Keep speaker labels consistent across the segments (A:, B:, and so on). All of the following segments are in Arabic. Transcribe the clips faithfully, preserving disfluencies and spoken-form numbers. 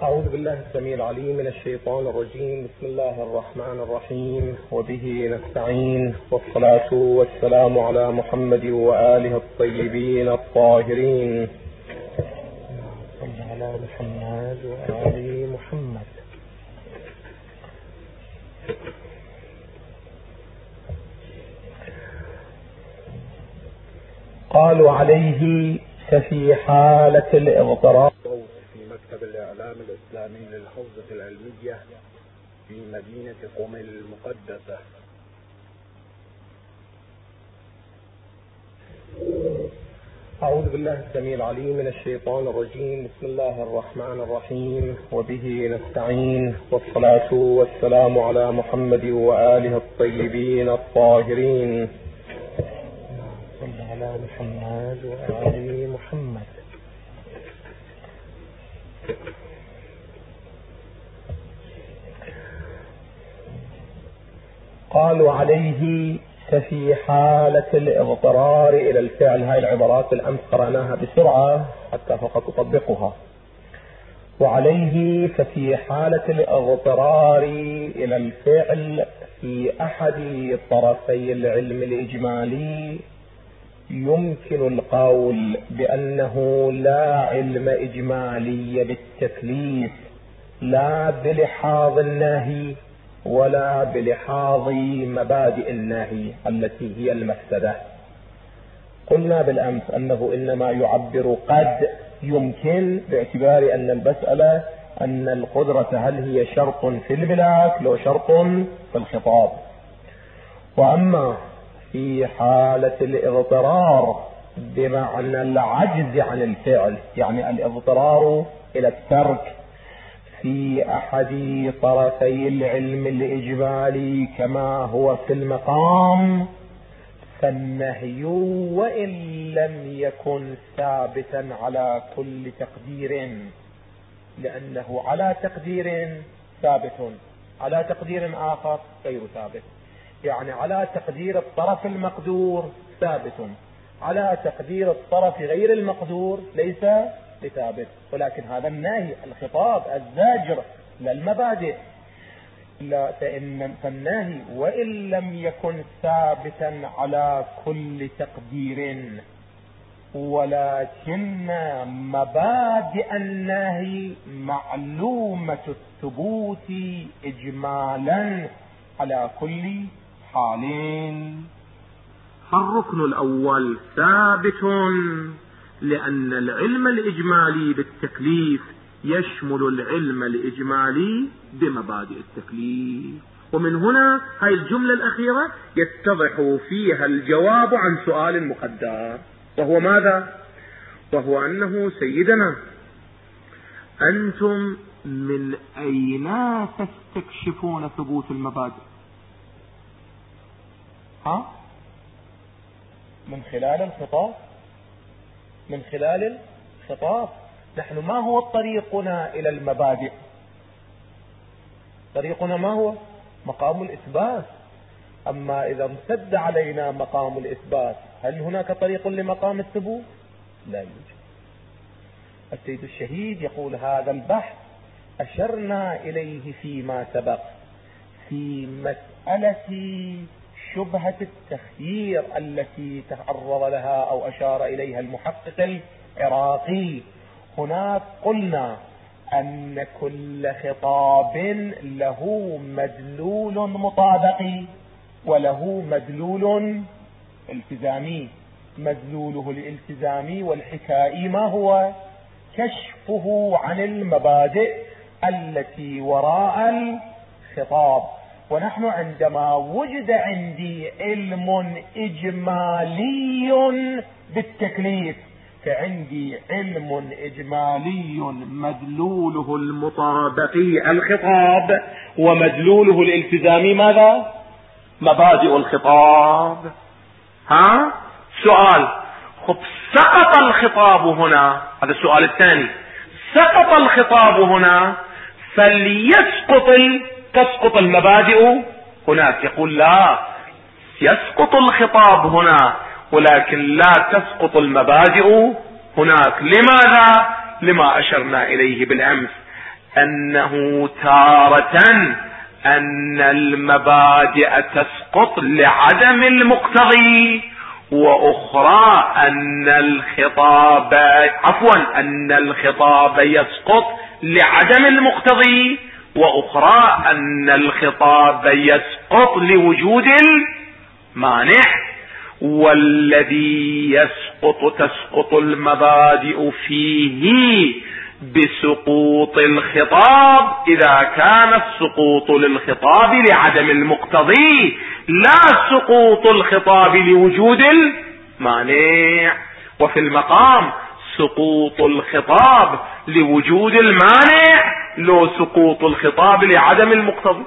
A: أعوذ بالله السميع العليم من الشيطان الرجيم. بسم الله الرحمن الرحيم، وبه نستعين، والصلاة والسلام على محمد وآله الطيبين الطاهرين. صل على محمد وآل محمد. قالوا عليه ففي حالة الاضطراب
B: في مكتب الإعلام الإسلامي للحوزة العلمية في مدينة قم المقدسة.
A: أعوذ بالله السميع العليم من الشيطان الرجيم. بسم الله الرحمن الرحيم، وبه نستعين، والصلاة والسلام على محمد وآله الطيبين الطاهرين. صل على محمد وآل محمد. قالوا عليه ففي حالة الاضطرار إلى الفعل. هاي العبارات الأمس قرأناها بسرعة حتى فقط أطبقها. وعليه ففي حالة الاضطرار إلى الفعل في أحد طرفي العلم الإجمالي يمكن القول بأنه لا علم إجمالي بالتكليف، لا بلحاظ النهي ولا بلحاظ مبادئ النهي التي هي المفسدة. قلنا بالأمس أنه إنما يعبر قد يمكن باعتبار أن المسألة أن القدرة هل هي شرط في الملاك لو شرط في الخطاب. وأما في حالة الاضطرار بمعنى العجز عن الفعل، يعني الاضطرار إلى الترك في أحد طرفي العلم الإجمالي كما هو في المقام، فالنهي وإن لم يكن ثابتا على كل تقدير، لأنه على تقدير ثابت، على تقدير آخر غير ثابت. يعني على تقدير الطرف المقدور ثابت، على تقدير الطرف غير المقدور ليس بثابت. ولكن هذا النهي الخطاب الزاجر للمبادئ، لا فإن فالنهي وإن لم يكن ثابتا على كل تقدير، ولكن مبادئ النهي معلومة الثبوت إجمالا على كل حالين. فالركن الأول ثابت لأن العلم الإجمالي بالتكليف يشمل العلم الإجمالي بمبادئ التكليف. ومن هنا هاي الجملة الأخيرة يتضح فيها الجواب عن سؤال مقدر، وهو ماذا؟ وهو أنه سيدنا أنتم من أين تستكشفون ثبوت المبادئ؟ ها؟ من خلال الخطاب، من خلال الخطاب. نحن ما هو طريقنا إلى المبادئ؟ طريقنا ما هو؟ مقام الإثبات. أما إذا امتد علينا مقام الإثبات، هل هناك طريق لمقام الثبوت؟ لا يوجد. السيد الشهيد يقول هذا البحث أشرنا إليه فيما سبق في مسألة شبهة التخيير التي تعرض لها أو أشار إليها المحقق العراقي. هناك قلنا أن كل خطاب له مدلول مطابقي وله مدلول التزامي. مدلوله الالتزامي والحكائي ما هو؟ كشفه عن المبادئ التي وراء الخطاب. ونحن عندما وجد عندي علم إجمالي بالتكليف، فعندي علم إجمالي مدلوله المطابقي الخطاب، ومدلوله الالتزامي ماذا؟ مبادئ الخطاب. ها؟ سؤال، خب سقط الخطاب هنا، هذا السؤال الثاني، سقط الخطاب هنا فليسقط تسقط المبادئ هناك. يقول لا، يسقط الخطاب هنا ولكن لا تسقط المبادئ هناك. لماذا؟ لما أشرنا إليه بالأمس،
C: أنه تارة أن المبادئ تسقط لعدم المقتضي، وأخرى أن الخطاب عفوا أن الخطاب يسقط لعدم المقتضي، وأخرى أن الخطاب يسقط لوجود المانع. والذي يسقط تسقط المبادئ فيه بسقوط الخطاب إذا كان السقوط للخطاب لعدم المقتضي، لا سقوط الخطاب لوجود المانع. وفي المقام سقوط الخطاب لوجود المانع، لو سقوط الخطاب لعدم المقتضي.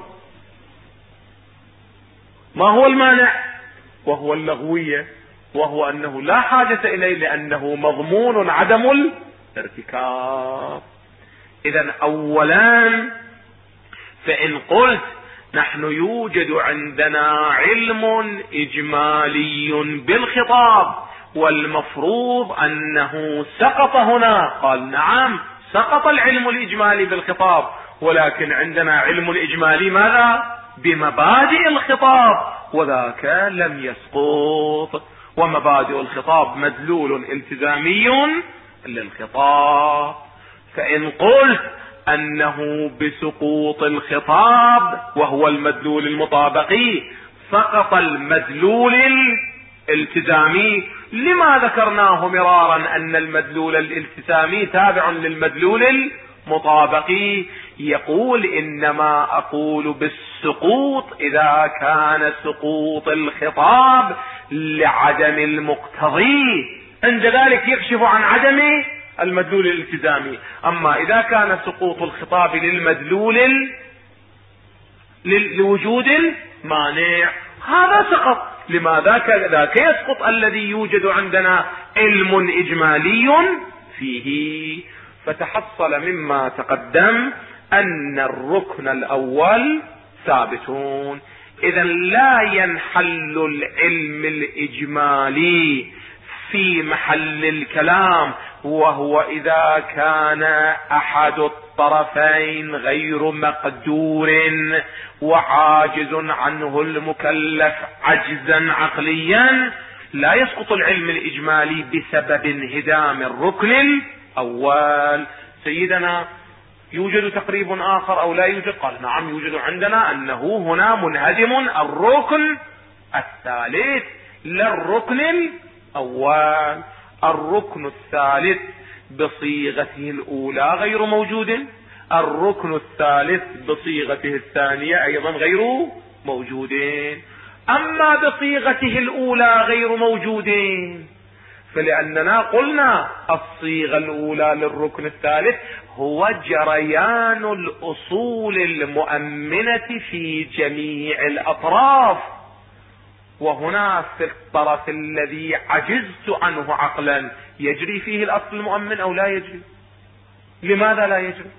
C: ما هو المانع؟ وهو اللغوية، وهو أنه لا حاجة إليه لأنه مضمون عدم الارتكاب. إذن أولا، فإن قلت نحن يوجد عندنا علم إجمالي بالخطاب والمفروض أنه سقط هنا، قال نعم سقط العلم الإجمالي بالخطاب، ولكن عندنا علم الإجمالي ماذا؟ بمبادئ الخطاب، وذاك لم يسقط. ومبادئ الخطاب مدلول التزامي للخطاب. فإن قلت أنه بسقوط الخطاب وهو المدلول المطابقي سقط المدلول الالتزامي، لما ذكرناه مرارا أن المدلول الالتزامي تابع للمدلول المطابقي؟ يقول إنما أقول بالسقوط إذا كان سقوط الخطاب لعدم المقتضي، عند ذلك يكشف عن عدم المدلول الالتزامي. أما إذا كان سقوط الخطاب للمدلول لوجود المانع هذا سقط. لماذا ذاك يسقط الذي يوجد عندنا علم إجمالي فيه. فتحصل مما تقدم أن الركن الأول ثابتون. إذا لا ينحل العلم الإجمالي في محل الكلام، وهو إذا كان أحد الطرفين غير مقدور وعاجز عنه المكلف عجزا عقليا، لا يسقط العلم الإجمالي بسبب انهدام الركن الأول. سيدنا يوجد تقريب آخر أو لا يوجد؟ قال نعم يوجد عندنا، أنه هنا منهدم الركن الثالث لا الركن الأول. الركن الثالث بصيغته الأولى غير موجود، الركن الثالث بصيغته الثانية أيضا غير موجودين. أما بصيغته الأولى غير موجودين فلأننا قلنا الصيغة الأولى للركن الثالث هو جريان الأصول المؤمنة في جميع الأطراف، وهنا في الطرف الذي عجزت عنه عقلا يجري فيه الأصل المؤمن أو لا يجري؟ لماذا لا يجري؟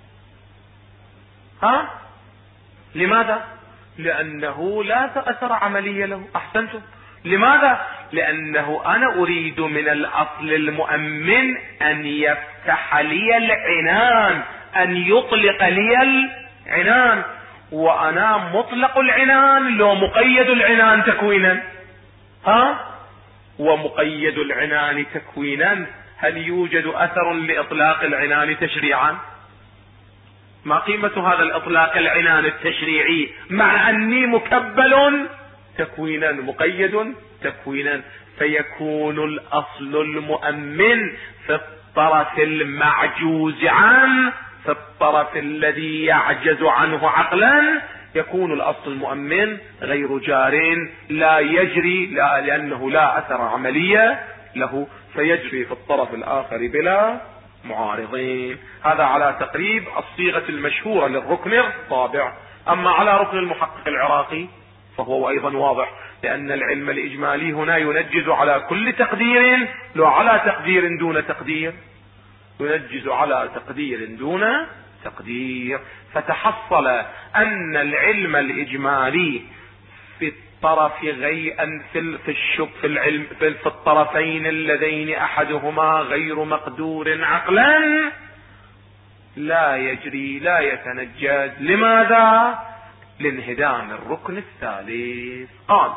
C: ها؟ لماذا؟ لأنه لا تأثر عملية له. أحسنتم. لماذا؟ لأنه أنا أريد من الأصل المؤمن أن يفتح لي العنان، أن يطلق لي العنان، وأنا مطلق العنان لو مقيد العنان تكوينا. ها؟ ومقيد العنان تكوينا، هل يوجد أثر لإطلاق العنان تشريعا؟ ما قيمة هذا الإطلاق العنان التشريعي مع أني مكبل تكوينا مقيد تكوينا؟ فيكون الأصل المؤمن في الطرف المعجوز عنه، في الطرف الذي يعجز عنه عقلا يكون الأصل المؤمن غير جار، لا يجري، لا لأنه لا أثر عملية له، فيجري في الطرف الآخر بلا معارضين. هذا على تقريب الصيغة المشهورة للركن الطابع. أما على ركن المحقق العراقي فهو أيضا واضح، لأن العلم الإجمالي هنا ينجز على كل تقدير، لو على تقدير دون تقدير، ينجز على تقدير دون تقدير. فتحصل أن العلم الإجمالي في الطرف غير في في الشك في العلم في الطرفين اللذين أحدهما غير مقدور عقلا لا يجري لا يتنجد. لماذا؟ لانهدام الركن الثالث. قال: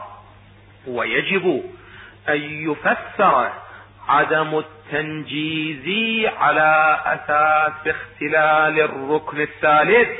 C: ويجب أن يفسر عدم التنجيز على أساس اختلال الركن الثالث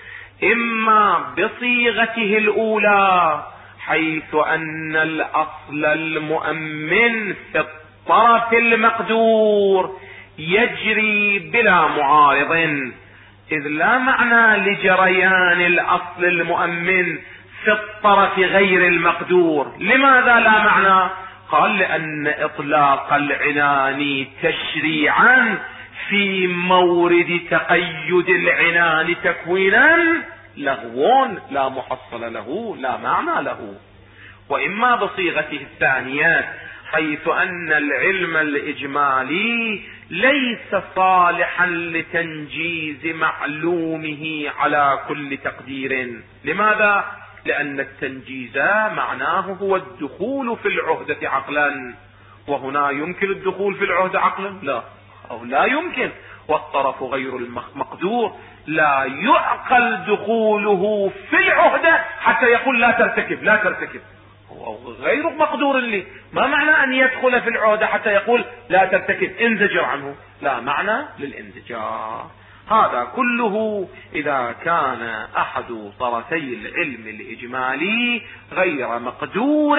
C: إما بصيغته الأولى، حيث أن الأصل المؤمن في الطرف المقدور يجري بلا معارض، إذ لا معنى لجريان الأصل المؤمن في الطرف غير المقدور. لماذا لا معنى؟ قال: لأن إطلاق العنان تشريعا في مورد تقيد العنان تكوينا لغو لا محصل له لا معنى له. وإما بصيغته الثانية، حيث أن العلم الإجمالي ليس صالحا لتنجيز معلومه على كل تقدير. لماذا؟ لأن التنجيز معناه هو الدخول في العهدة عقلا، وهنا يمكن الدخول في العهدة عقلا؟ لا، أو لا يمكن. والطرف غير المقدور لا يعقل دخوله في العهدة حتى يقول لا ترتكب لا ترتكب، هو غير مقدور لي. ما معنى أن يدخل في العهدة حتى يقول لا ترتكب انزجر عنه؟ لا معنى للانزجار. هذا كله إذا كان أحد طرفي العلم الإجمالي غير مقدور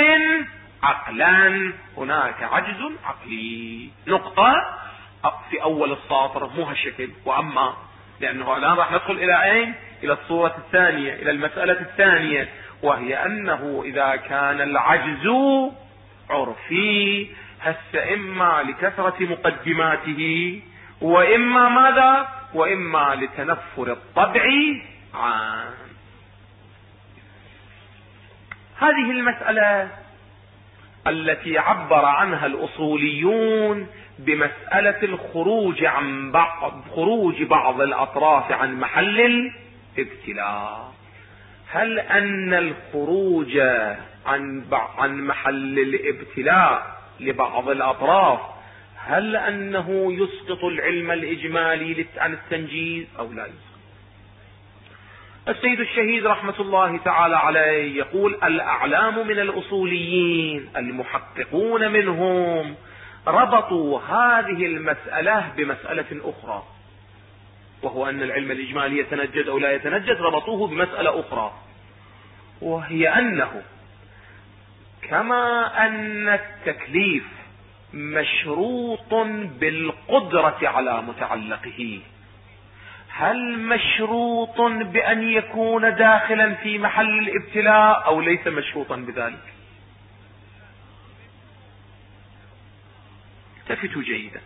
C: عقلا، هناك عجز عقلي. نقطة في أول السطر مو هالشكل. وأما لأنه الآن راح ندخل إلى أين؟ إلى الصورة الثانية، إلى المسألة الثانية، وهي أنه إذا كان العجز عرفي هس إما لكثرة مقدماته، وإما ماذا؟ وإما لتنفر الطبع عام. هذه المسألة التي عبر عنها الأصوليون بمسألة الخروج عن بعض خروج بعض الأطراف عن محل الابتلاء. هل أن الخروج عن عن محل الابتلاء لبعض الأطراف هل أنه يسقط العلم الإجمالي عن التنجيز أو لا يسقط؟ السيد الشهيد رحمة الله تعالى عليه يقول: الأعلام من الأصوليين المحققون منهم ربطوا هذه المسألة بمسألة أخرى، وهو أن العلم الإجمالي يتنجد أو لا يتنجد، ربطوه بمسألة أخرى، وهي أنه كما أن التكليف مشروط بالقدرة على متعلقه، هل مشروط بأن يكون داخلا في محل الابتلاء أو ليس مشروطا بذلك؟ التفتوا جيدا.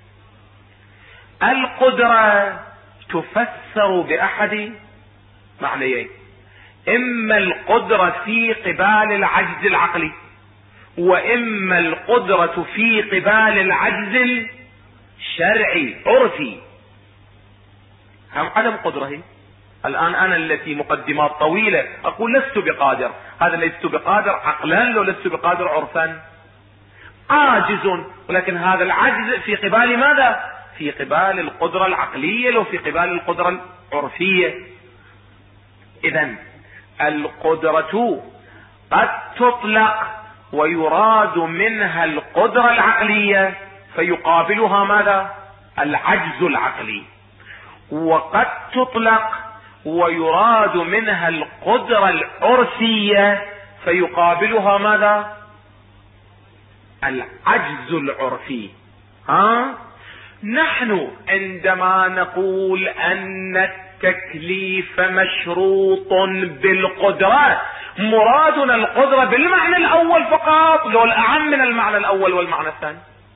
C: القدرة تفسر بأحد معنيين: إما القدرة في قبال العجز العقلي، وإما القدرة في قبال العجز الشرعي عرفي. هم عدم قدرة هي. الآن أنا التي مقدمات طويلة أقول لست بقادر، هذا لست بقادر عقلا لو لست بقادر عرفا، عاجز، ولكن هذا العجز في قبال ماذا؟ في قبال القدرة العقلية لو في قبال القدرة العرفية. إذن القدرة قد تطلق ويراد منها القدرة العقلية فيقابلها ماذا؟ العجز العقلي، وقد تطلق ويراد منها القدرة العرفية فيقابلها ماذا؟ العجز العرفي. ها؟ نحن عندما نقول أن التكليف مشروط بالقدرة مرادنا القدرة بالمعنى الأول فقط، لو الأعم من المعنى الأول والمعنى الثاني.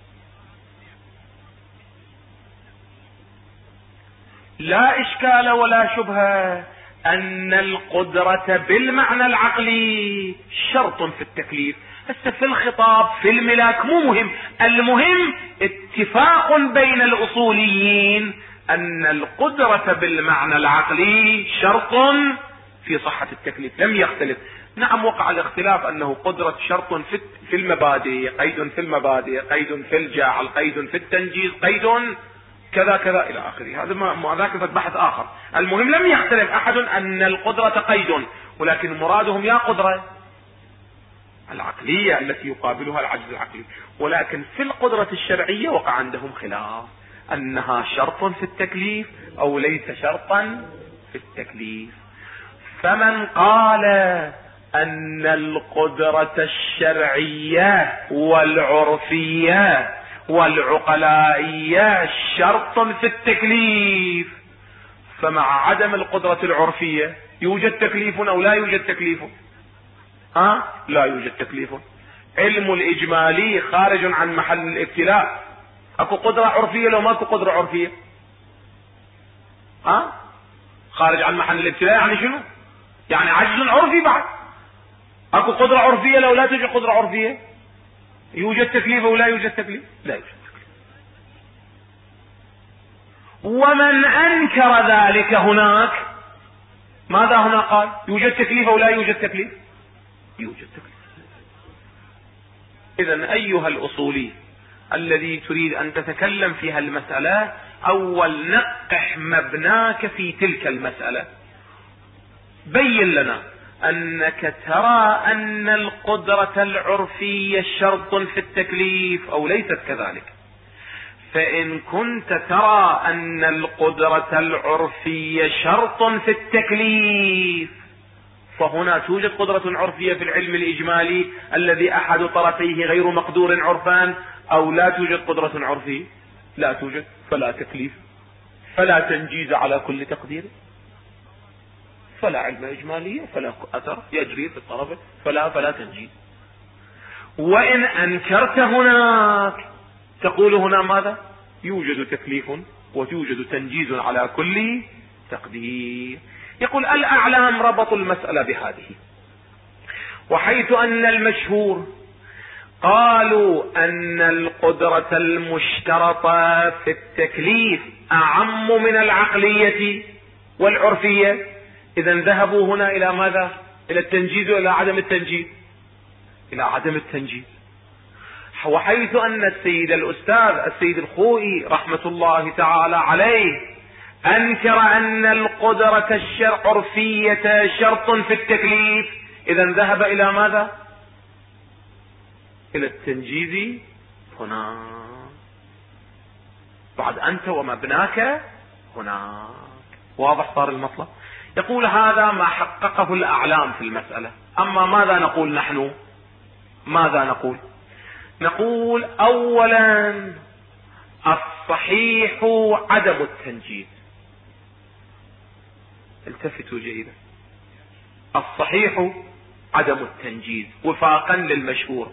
C: لا إشكال ولا شبهة أن القدرة بالمعنى العقلي شرط في التكليف. هسه في الخطاب في الملاك مو مهم، المهم اتفاق بين الأصوليين أن القدرة بالمعنى العقلي شرط في صحة التكليف، لم يختلف. نعم وقع الاختلاف أنه قدرة شرط في المبادئ، قيد في المبادئ، قيد في الجاعل، قيد في التنجيز، قيد كذا كذا إلى آخره. هذا ما ذاك بحث آخر. المهم لم يختلف أحد أن القدرة قيد، ولكن مرادهم يا قدرة العقلية التي يقابلها العجز العقلي. ولكن في القدرة الشرعية وقع عندهم خلاف، أنها شرط في التكليف أو ليس شرطا في التكليف. فمن قال أن القدرة الشرعية والعرفية والعقلائية شرط في التكليف، فمع عدم القدرة العرفية يوجد تكليف أو لا يوجد تكليف؟ ها؟ لا يوجد تكليف. علم الإجمالي خارج عن محل الابتلاء. اكو قدرة عرفية لو ماكو قدرة عرفية؟ ها؟ خارج عن محل الابتلاء يعني شنو؟ يعني عجز عرفي بعد. اكو قدرة عرفية لو لا توجد قدرة عرفية؟ يوجد تكليف او لا يوجد تكليف؟ لا يوجد تكليف. ومن انكر ذلك هناك ماذا هنا قال؟ يوجد تكليف او لا يوجد تكليف؟ يوجد تكليف. اذن ايها الاصولي الذي تريد ان تتكلم في هالمسألة، اول نقح مبناك في تلك المسألة، بين لنا انك ترى ان القدرة العرفية شرط في التكليف او ليست كذلك. فان كنت ترى ان القدرة العرفية شرط في التكليف، فهنا توجد قدرة عرفية في العلم الإجمالي الذي أحد طرفيه غير مقدور عرفان، أو لا توجد قدرة عرفية؟ لا توجد، فلا تكليف، فلا تنجيز على كل تقدير، فلا علم إجمالي، فلا أثر يجري في الطرف، فلا فلا تنجيز. وإن أنكرت هناك تقول هنا ماذا؟ يوجد تكليف ويوجد تنجيز على كل تقدير. يقول الأعلام ربطوا المسألة بهذه، وحيث أن المشهور قالوا أن القدرة المشترطة في التكليف أعم من العقلية والعرفية، إذن ذهبوا هنا إلى ماذا؟ إلى التنجيز وإلى عدم التنجيز؟ إلى عدم التنجيز. وحيث أن السيد الأستاذ السيد الخوئي رحمة الله تعالى عليه أنكر أن القدرة العرفية شرط في التكليف، إذن ذهب إلى ماذا؟ إلى التنجيز هنا. بعد أنت ومبناك هناك. واضح صار المطلب؟ يقول هذا ما حققه الأعلام في المسألة. أما ماذا نقول نحن؟ ماذا نقول؟ نقول أولا الصحيح عدم التنجيز. التفتوا جيدا. الصحيح عدم التنجيز وفاقا للمشهور.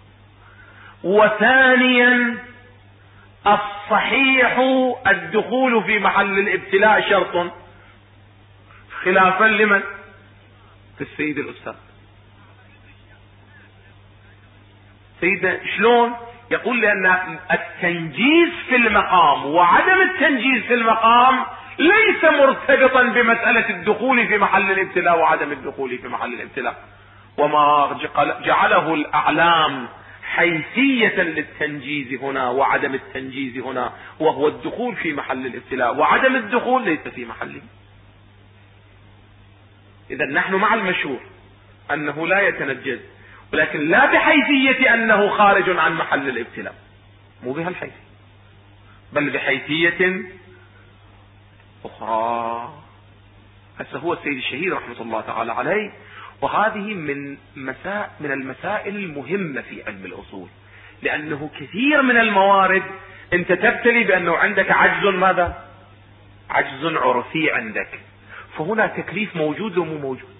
C: وثانيا الصحيح الدخول في محل الابتلاء شرط، خلافا لمن؟ في السيد الأستاذ. سيدنا شلون؟ يقول لأن التنجيز في المقام وعدم التنجيز في المقام ليس مرتبطا بمسألة الدخول في محل الابتلاء وعدم الدخول في محل الابتلاء. وما جعله الأعلام حيثية للتنجيز هنا وعدم التنجيز هنا وهو الدخول في محل الابتلاء، وعدم الدخول ليس في محله. إذا نحن مع المشهور أنه لا يتنجز، ولكن لا بحيثية أنه خارج عن محل الابتلاء، مو بها الحيثية، بل بحيثية أخرى. هسه هو السيد الشهيد رحمة الله تعالى عليه، وهذه من مساء من المسائل المهمة في علم الأصول، لأنه كثير من الموارد أنت تبتلي بأنه عندك عجز، ماذا؟ عجز عرفي عندك، فهنا تكليف موجود لو مو موجود؟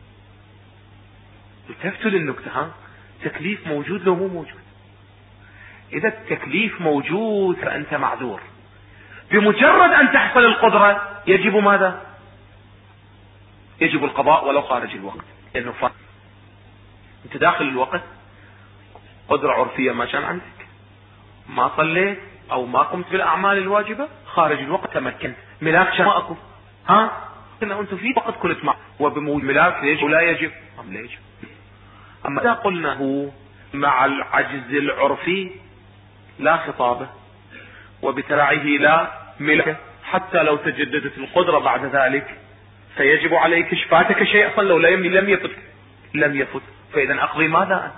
C: تفتل النكتة، ها؟ تكليف موجود لو مو موجود؟ إذا التكليف موجود فأنت معذور. بمجرد أن تحصل القدرة يجب ماذا؟ يجب القضاء ولو خارج الوقت، لأنه فات. أنت داخل الوقت قدرة عرفية ما كان عندك، ما صليت أو ما قمت بالأعمال الواجبة، خارج الوقت تمكنت، ملاك شان ما أكو، ها؟ إنه أنت في وقت كنت معه، وبموجود ملاك يجب ولا يجب؟ أم لا يجب. أما إذا قلنا هو مع العجز العرفي لا خطابه، وبترعه لا ملك، حتى لو تجددت القدرة بعد ذلك فيجب عليك فاتك شيء اصلا لو لم يفت لم يفت فاذا اقضي ماذا؟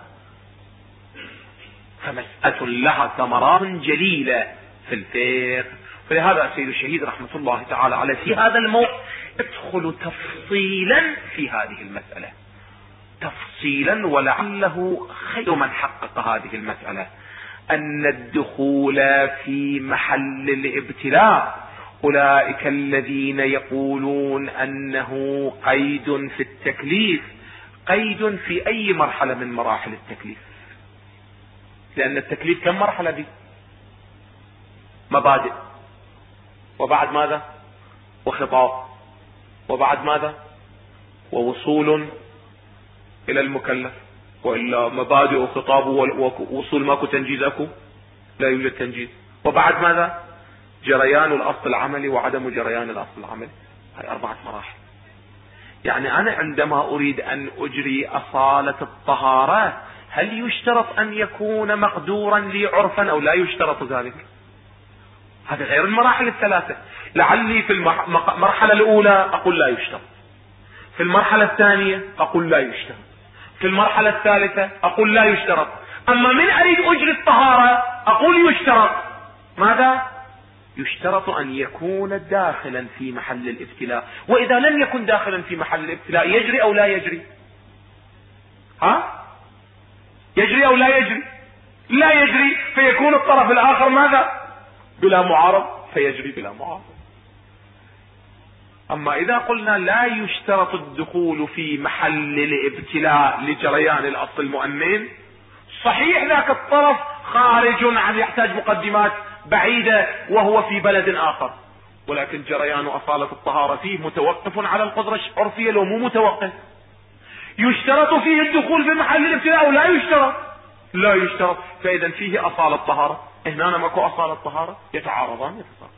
C: فمسألة لها ثمرات جليلة في الفقه. فلهذا السيد الشهيد رحمة الله تعالى عليه في هذا الموضوع يدخل تفصيلا في هذه المسألة تفصيلا، ولعله خير من حقق هذه المسألة أن الدخول في محل الابتلاء أولئك الذين يقولون أنه قيد في التكليف، قيد في أي مرحلة من مراحل التكليف، لأن التكليف كم مرحلة دي؟ مبادئ، وبعد ماذا؟ وخطاب، وبعد ماذا؟ ووصول إلى المكلف، وإلا مبادئ وخطاب ووصول ماكو تنجيز، أكو لا يوجد تنجيز، وبعد ماذا؟ جريان الأصل العملي وعدم جريان الأصل العملي. هاي أربعة مراحل. يعني أنا عندما أريد أن أجري أصالة الطهارة هل يشترط أن يكون مقدورا لي عرفا أو لا يشترط ذلك؟ هذا غير المراحل الثلاثة. لعلي في المرحلة الأولى أقول لا يشترط، في المرحلة الثانية أقول لا يشترط، في المرحلة الثالثة أقول لا يشترط. أما من أريد أجري الطهارة أقول يشترط. ماذا؟ يشترط أن يكون داخلا في محل الابتلاء، وإذا لم يكن داخلا في محل الابتلاء يجري أو لا يجري؟ ها؟ يجري أو لا يجري؟ لا يجري، فيكون الطرف الآخر ماذا؟ بلا معارض، فيجري بلا معارض. أما إذا قلنا لا يشترط الدخول في محل الابتلاء لجريان الأصل المؤمن، صحيح ذاك الطرف خارج عن يحتاج مقدمات بعيدة وهو في بلد آخر، ولكن جريان أصالة الطهارة فيه متوقف على القدرة العرفية لو مو متوقف. يشترط فيه الدخول في محل الابتلاء ولا يشترط؟ لا يشترط، فإذا فيه أصالة طهارة. هنا ماكو أصالة طهارة، يتعارضان يتساقط.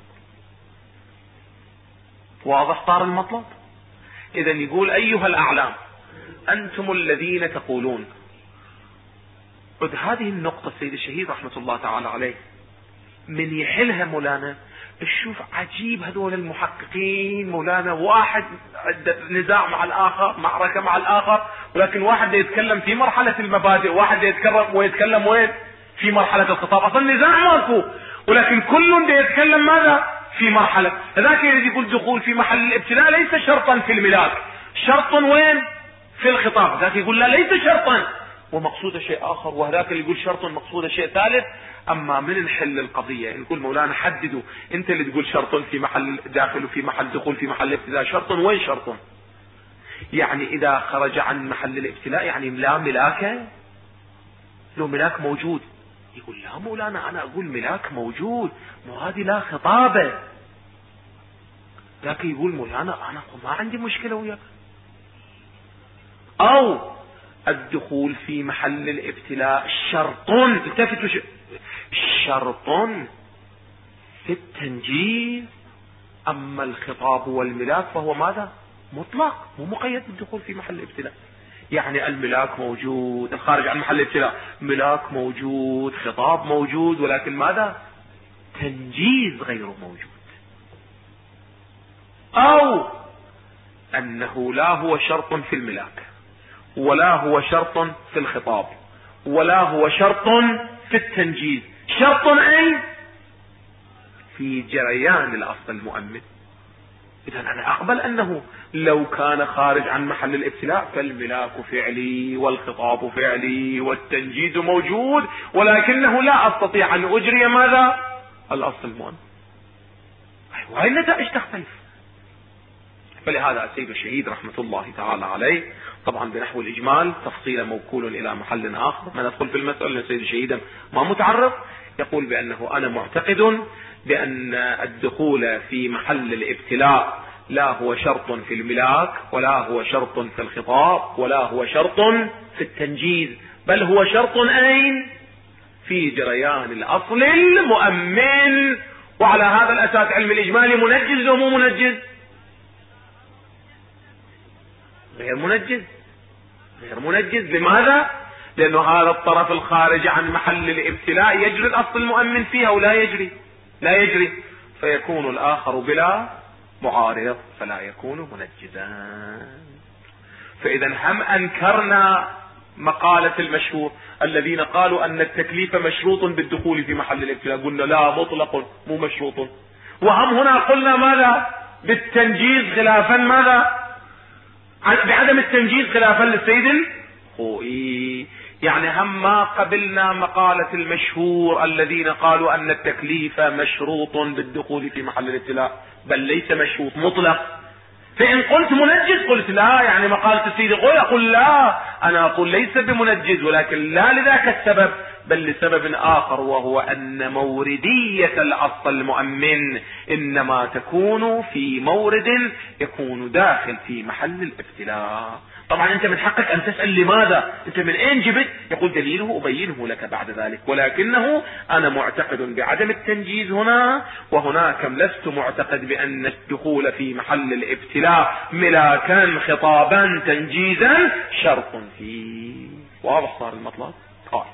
C: واضح صار المطلب؟ إذا يقول أيها الأعلام أنتم الذين تقولون قد هذه النقطة السيد الشهيد رحمة الله تعالى عليه من يحلها مولانا. الشوف عجيب هذول المحققين مولانا، واحد نزاع مع الآخر، معركة مع الآخر، ولكن واحد يتكلم في مرحلة المبادئ، واحد يتكلم ويتكلم وين؟ في مرحلة الخطاب. أصلا نزاع ماكو، ولكن كل يتكلم ماذا؟ في مرحلة. هذاك يريد يقول دخول في محل الابتلاء ليس شرطا في الملاك، شرط وين؟ في الخطاب. ذاك يقول لا ليس شرطا ومقصود شيء آخر، وهذاك اللي يقول شرط مقصود شيء ثالث. أما من نحل القضية نقول مولانا حددوا، أنت اللي تقول شرط في محل داخل وفي محل دخول في محل ابتلاء، شرط وين شرط؟ يعني إذا خرج عن محل الابتلاء يعني لا ملاك، لو ملاك موجود. يقول لا مولانا أنا أقول ملاك موجود، مرادي لا خطابة. لكن يقول مولانا أنا ما عندي مشكلة وياك. أو الدخول في محل الابتلاء شرط، التفتوا ش... شرط في التنجيز. أما الخطاب والملاك فهو ماذا؟ مطلق، مو مقيد بالدخول في محل الابتلاء. يعني الملاك موجود، الخارج عن محل الابتلاء ملاك موجود، خطاب موجود، ولكن ماذا؟ تنجيز غير موجود. أو أنه لا هو شرط في الملاك، ولا هو شرط في الخطاب، ولا هو شرط في التنجيز، شرط أي في جريان الأصل المؤمن. إذا أنا أقبل أنه لو كان خارج عن محل الابتلاء فالملاك فعلي والخطاب فعلي والتنجيز موجود، ولكنه لا أستطيع أن أجري ماذا؟ الأصل المؤمن. وهي النتائج تختلف. فلهذا السيد الشهيد رحمة الله تعالى عليه طبعا بنحو الإجمال تفصيل موكول إلى محل آخر، ما ندخل في المسألة السيد الشهيد ما متعرض، يقول بأنه أنا معتقد بأن الدخول في محل الابتلاء لا هو شرط في الملاك، ولا هو شرط في الخطاب، ولا هو شرط في التنجيز، بل هو شرط أين؟ في جريان الأصل المؤمن. وعلى هذا الأساس علم الإجمالي منجز أو مو منجز؟ غير منجز، غير منجز. لماذا؟ لأنه هذا الطرف الخارج عن محل الابتلاء يجري الأصل المؤمن فيها ولا يجري؟ لا يجري، فيكون الآخر بلا معارض فلا يكون منجزا. فإذا هم أنكرنا مقالة المشهور الذين قالوا أن التكليف مشروط بالدخول في محل الابتلاء، قلنا لا، مطلق مو مشروط. وهم هنا قلنا ماذا؟ بالتنجيز خلافا ماذا؟ بعدم التنجيز خلافا للسيد الخوئي. يعني هم ما قبلنا مقالة المشهور الذين قالوا أن التكليف مشروط بالدخول في محل الابتلاء، بل ليس مشروط مطلق. فإن قلت منجز قلت لا، يعني مقالة السيد الخوئي أقول لا، أنا أقول ليس بمنجز، ولكن لا لذاك السبب بل لسبب آخر، وهو أن موردية الأصل المؤمن إنما تكون في مورد يكون داخل في محل الابتلاء. طبعا أنت من حقك أن تسأل لماذا، أنت من أين جبت؟ يقول دليله أبينه لك بعد ذلك، ولكنه أنا معتقد بعدم التنجيز هنا، وهناك لست معتقد بأن الدخول في محل الابتلاء ملاكا خطابا تنجيزا شرط فيه. واضح صار المطلب؟ قال: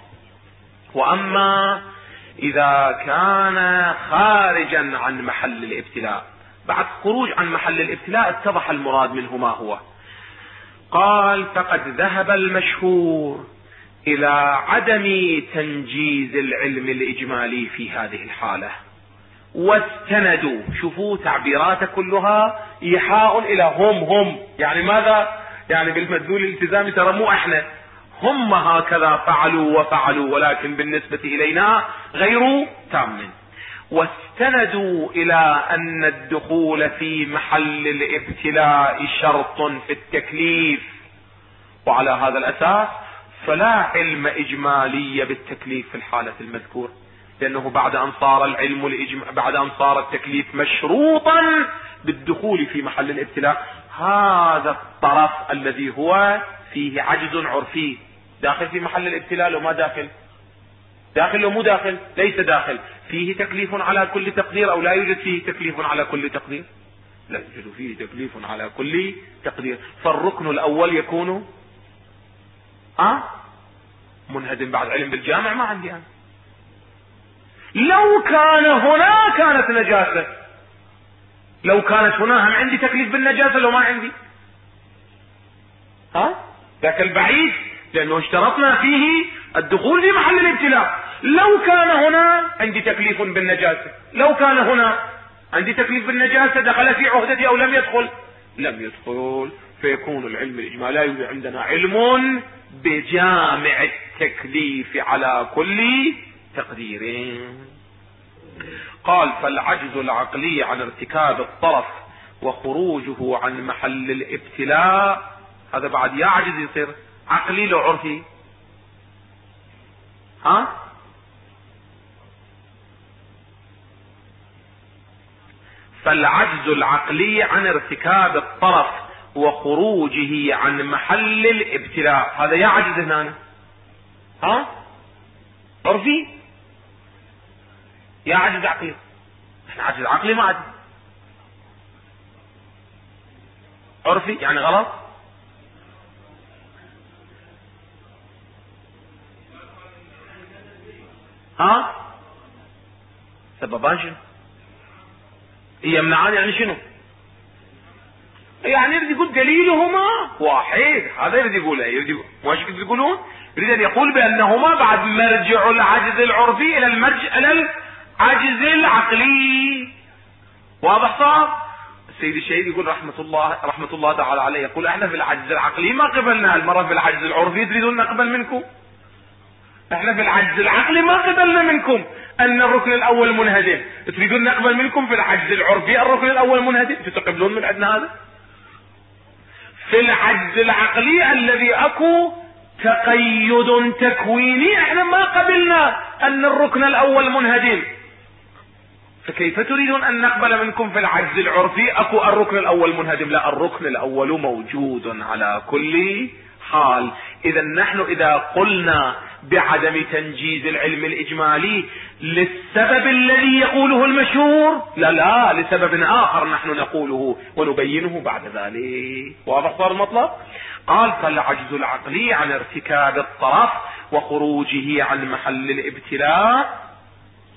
C: وأما إذا كان خارجا عن محل الابتلاء، بعد خروج عن محل الابتلاء اتضح المراد منه ما هو. قال: فقد ذهب المشهور إلى عدم تنجيز العلم الإجمالي في هذه الحالة، واستندوا، شوفوا تعبيرات كلها إيحاء إلى هم هم يعني ماذا؟ يعني بالمدلول الالتزامي، ترى مو احنا، هم هكذا فعلوا وفعلوا، ولكن بالنسبة إلينا غير تام. واستندوا إلى أن الدخول في محل الابتلاء شرط في التكليف، وعلى هذا الأساس فلا علم إجمالي بالتكليف في الحالة المذكورة، لأنه بعد أن صار العلم الإجم... بعد أن صار التكليف مشروطا بالدخول في محل الابتلاء، هذا الطرف الذي هو فيه عجز عرفي داخل في محل الابتلاء لو ما داخل؟ داخل لو مو داخل؟ ليس داخل. فيه تكليف على كل تقدير أو لا يوجد فيه تكليف على كل تقدير؟ لا يوجد فيه تكليف على كل تقدير. فالركن الأول يكون أه؟ منهدم بعد علم بالجامع. ما عندي أنا. لو كان هنا كانت نجاسة، لو كانت هنا هم عندي تكليف بالنجاسة لو ما عندي، ها ذاك البعيد، لأنه اشترطنا فيه الدخول في محل الابتلاء. لو كان هنا عندي تكليف بالنجاسة، لو كان هنا عندي تكليف بالنجاسة، دخل في عهدتي أو لم يدخل؟ لم يدخل. فيكون العلم الإجمالي لا يوجد عندنا علم بجامع التكليف على كل تقدير. قال: فالعجز العقلي عن ارتكاب الطرف وخروجه عن محل الابتلاء، هذا بعد يا عجز يصير عقلي لو عرفي، ها؟ فالعجز العقلي عن ارتكاب الطرف وخروجه عن محل الابتلاء، هذا يا عجز هنا، ها؟ عرفي يا عجز عقلي. احنا عجز عقلي ما عجز عرفي، يعني غلط. ها سببان شنو؟ يمنعان يعني شنو؟ يعني يريد يقول دليلهما واحد، هذا يريد يقوله. يريد واش يقولون؟ يريد ان يقول بانهما بعد مرجع العجز العرفي الى المرجع الى العجز العقلي. واضح صار؟ السيد الشهيد يقول رحمة الله رحمة الله تعالى عليه، يقول احنا في العجز العقلي ما قبلنا، المرة في العجز العرفي تريدون نقبل منكم؟ احنا في العجز العقلي ما قبلنا منكم ان الركن الاول منهدم، تريدون نقبل منكم في العجز العرفي الركن الاول منهدم؟ تتقبلون من عندنا هذا؟ في العجز العقلي الذي اكو تقيد تكويني احنا ما قبلنا ان الركن الاول منهدم، فكيف تريدون ان نقبل منكم في العجز العرفي اكو الركن الاول منهدم؟ لا، الركن الاول موجود على كل حال. اذا نحن اذا قلنا بعدم تنجيز العلم الاجمالي للسبب الذي يقوله المشهور، لا لا، لسبب اخر نحن نقوله ونبينه بعد ذلك. واضح صار المطلب؟ قال: فالعجز العقلي عن ارتكاب الطرف وخروجه عن محل الابتلاء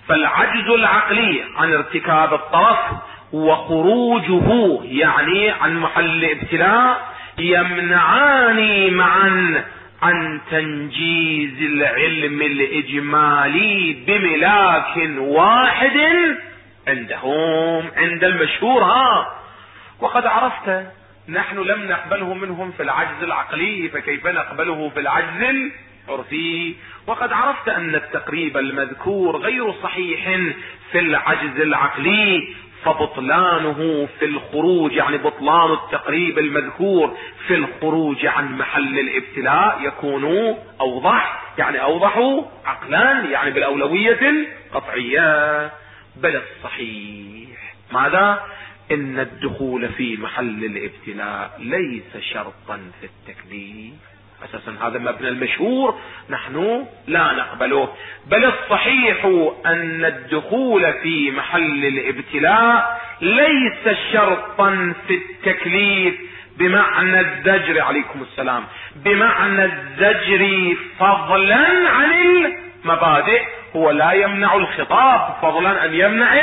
C: فالعجز العقلي عن ارتكاب الطرف وخروجه يعني عن محل ابتلاء يمنعان معا عن تنجيز العلم الإجمالي بملاك واحد عندهم، عند المشهور. ها وقد عرفت نحن لم نقبله منهم في العجز العقلي، فكيف نقبله في العجز العرفي؟ وقد عرفت أن التقريب المذكور غير صحيح في العجز العقلي، فبطلانه في الخروج، يعني بطلان التقريب المذكور في الخروج عن محل الابتلاء يكون أوضح، يعني أوضح عقلا، يعني بالأولوية القطعية. بل الصحيح ماذا؟ إن الدخول في محل الابتلاء ليس شرطا في التكليف. أساسا هذا مبنى المشهور نحن لا نقبله. بل الصحيح أن الدخول في محل الابتلاء ليس شرطا في التكليف بمعنى الزجر، عليكم السلام، بمعنى الزجر فضلا عن المبادئ. هو لا يمنع الخطاب فضلا أن يمنع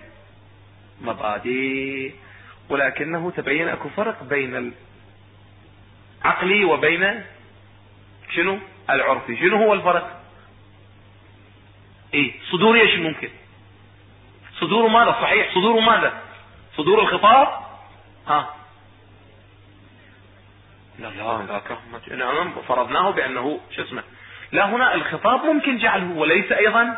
C: المبادئ، ولكنه تبين اكو فرق بين العقلي وبين شنو العرفي. شنو هو الفرق؟ ايه صدور ايش ممكن؟ صدور ماذا؟ صحيح صدور ماذا؟ صدور الخطاب. ها لا لا ذاك فرضناه بانه شو اسمه، لا هنا الخطاب ممكن جعله وليس ايضا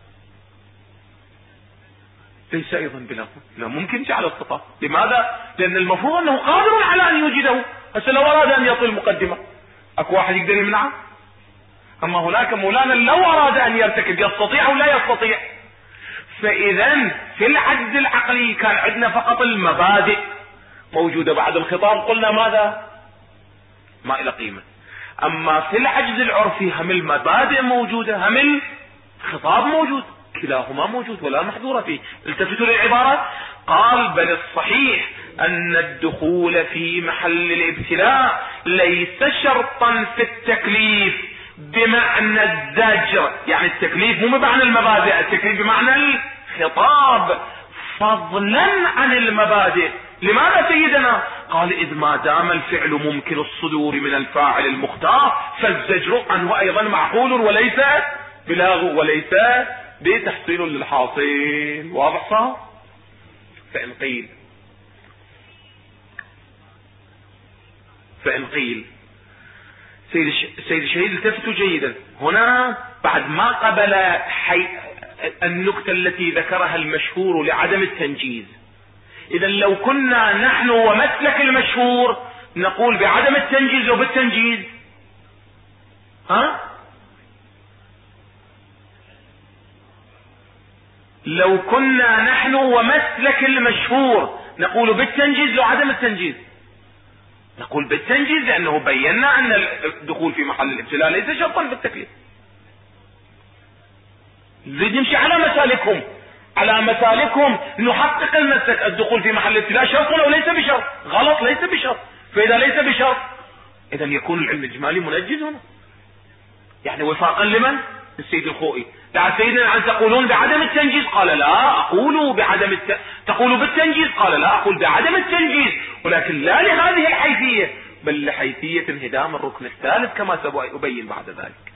C: ليس ايضا بلا لا ممكن جعل الخطاب. لماذا؟ لان المفروض انه قادر على ان يوجده. هسه لو اراد ان يعطي المقدمه اكو واحد يقدر يمنعه؟ اما هناك مولانا لو اراد ان يرتكب يستطيع او لا يستطيع. فاذا في العجز العقلي كان عندنا فقط المبادئ موجوده، بعد الخطاب قلنا ماذا؟ ما الى قيمه. اما في العجز العرفي هم المبادئ موجوده هم الخطاب موجود، كلاهما موجود ولا محظور فيه. التفتوا للعبارة. قال بل الصحيح أن الدخول في محل الابتلاء ليس شرطا في التكليف بمعنى الزجر، يعني التكليف مو بمعنى المبادئ، التكليف بمعنى الخطاب فضلا عن المبادئ. لماذا سيدنا؟ قال إذ ما دام الفعل ممكن الصدور من الفاعل المختار فالزجر عنه أيضا معقول وليس بلاغ وليس بتحصيل للحاصل. واضح صار؟ فإن قيل فإن قيل سيد سيد الشهيد التفتوا جيدا هنا بعد ما قبل حي... النكتة التي ذكرها المشهور لعدم التنجيز. إذا لو كنا نحن ومسلك المشهور نقول بعدم التنجيز وبالتنجيز، ها لو كنا نحن ومسلك المشهور نقول بالتنجيز وعدم التنجيز، نقول بالتنجيز لأنه بينا أن الدخول في محل الابتلاء ليس شرطا في التكليف. نريد نمشي على مسالكهم، على مسالكهم نحقق المسلك الدخول في محل الابتلاء شرط أو ليس بشرط. غلط، ليس بشرط. فإذا ليس بشرط إذا يكون العلم الإجمالي منجز هنا، يعني وفاقا لمن؟ السيد الخوئي. لا سيدنا أن تقولون بعدم التنجيز، قال لا أقول بعدم الت... تقول بالتنجيز، قال لا أقول بعدم التنجيز، ولكن لا لهذه الحيثية بل لحيثية انهدام الركن الثالث كما سأبين بعد ذلك.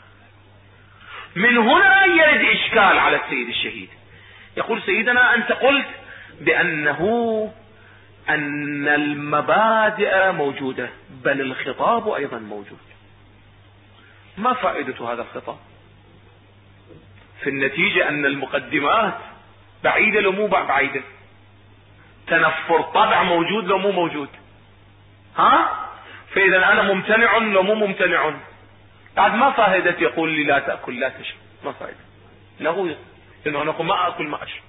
C: من هنا يرد إشكال على السيد الشهيد. يقول سيدنا أنت قلت بأنه أن المبادئ موجودة بل الخطاب أيضا موجود. ما فائدة هذا الخطاب؟ في النتيجة أن المقدمات بعيدة لو مو بعيدة، تنفر طبع موجود لو مو موجود، ها؟ فإذا أنا ممتنع لو مو ممتنع، بعد ما فائدة يقول لي لا تأكل لا تشرب؟ ما فائدة له، لأنه أنا ما أكل ما أشرب.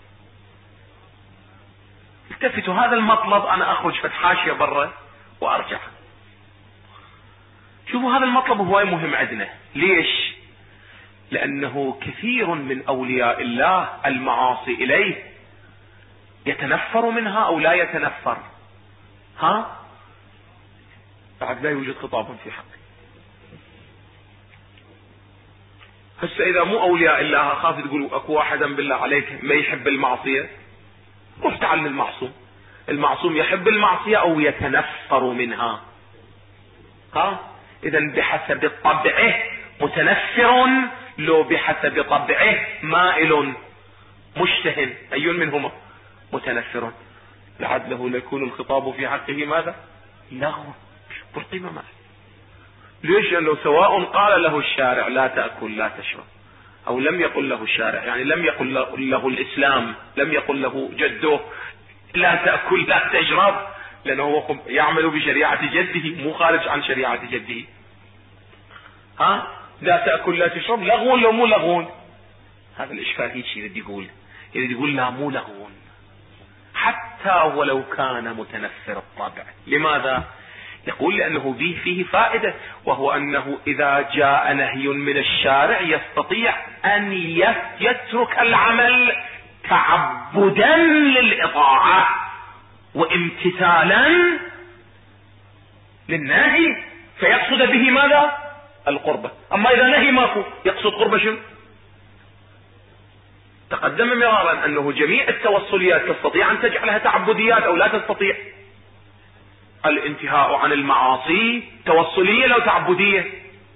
C: التفتوا هذا المطلب، أنا أخرج فتحاشية برا وأرجع. شوفوا هذا المطلب هو مهم عندنا. ليش؟ لأنه كثير من أولياء الله المعاصي إليه يتنفر منها أو لا يتنفر، ها؟ بعد لا يوجد خطاب في حقه. هسه اذا مو اولياء الله اخاف تقول اكو واحدا بالله عليك ما يحب المعصية، روح تعال المعصوم. المعصوم يحب المعصية او يتنفر منها؟ ها اذا بحسب طبعه متنفر لو بحسب طبعه مائل مشتهن، اي منهما؟ متنفر. لعله ليكون الخطاب في حقه ماذا؟ لغو، بالقيمة ما. ليش؟ لأنه سواء قال له الشارع لا تأكل لا تشرب، او لم يقل له الشارع، يعني لم يقل له الاسلام، لم يقل له جده لا تأكل لا تشرب، لانه هو يعمل بشريعة جده مو خارج عن شريعة جده. ها لا تأكل لا تشرب لغو ولا مو لغو؟ هذا الاشكال هيك يريد يقول، يريد يقول لا مو لغو حتى ولو كان متنفر الطبع. لماذا؟ يقول لأنه به فيه فائدة، وهو أنه إذا جاء نهي من الشارع يستطيع أن يترك العمل تعبدا للإطاعة وامتثالا للنهي، فيقصد به ماذا؟ القربة. أما إذا نهي ماكو يقصد قربة شنو؟ تقدم مرارا أنه جميع التوصليات تستطيع أن تجعلها تعبديات أو لا تستطيع. الانتهاء عن المعاصي توصلية لو تعبدية؟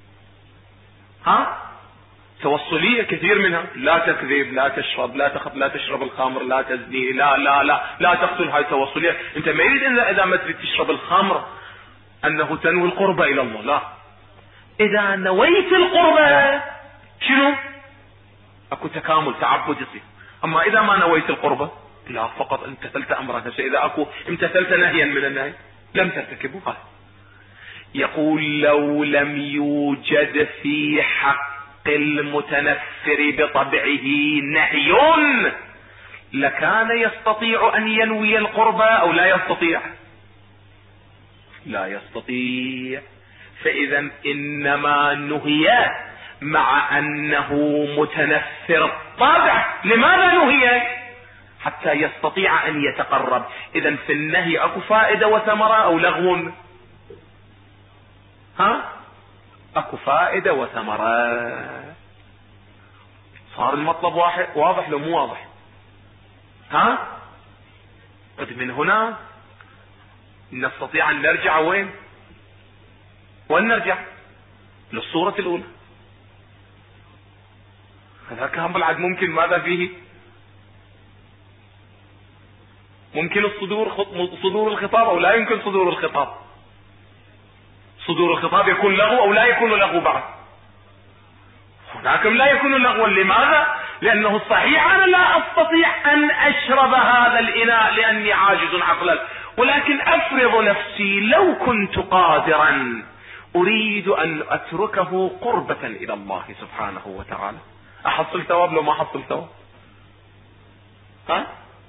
C: ها توصلية كثير منها، لا تكذب لا تشرب لا تخب لا تشرب الخمر لا تزني لا لا لا لا تقتل، هاي توصلية. انت ما يريد إن اذا ما تريد تشرب الخمر انه تنوي القربة الى الله، لا، اذا نويت القربة شنو؟ اكو تكامل تعبد يصير. اما اذا ما نويت القربة لا، فقط امتثلت امرا، اذا اكو امتثلت نهيا من النهي لم ترتكبه. هذا يقول لو لم يوجد في حق المتنفر بطبعه نهي لكان يستطيع ان ينوي القربة او لا يستطيع؟ لا يستطيع. فاذا انما نهي مع انه متنفر الطبع. لماذا نهي؟ حتى يستطيع ان يتقرب. اذا في النهي اكو فائدة وثمرة او لغو؟ ها اكو فائدة وثمرة. صار المطلب واحد واضح لو مو واضح؟ ها من هنا نستطيع ان نرجع وين؟ وين نرجع؟ للصورة الاولى. هذاك هم بالعد ممكن ماذا فيه؟ ممكن الصدور صدور الخطاب او لا يمكن صدور الخطاب؟ صدور الخطاب يكون لغو او لا يكون لغو بعد؟ هناك لا يكون لغوا. لماذا؟ لانه الصحيح انا لا استطيع ان اشرب هذا الاناء لاني عاجز عقلا، ولكن افرض نفسي لو كنت قادرا اريد ان اتركه قربة الى الله سبحانه وتعالى، احصل ثواب لو ما احصل ثواب؟ ها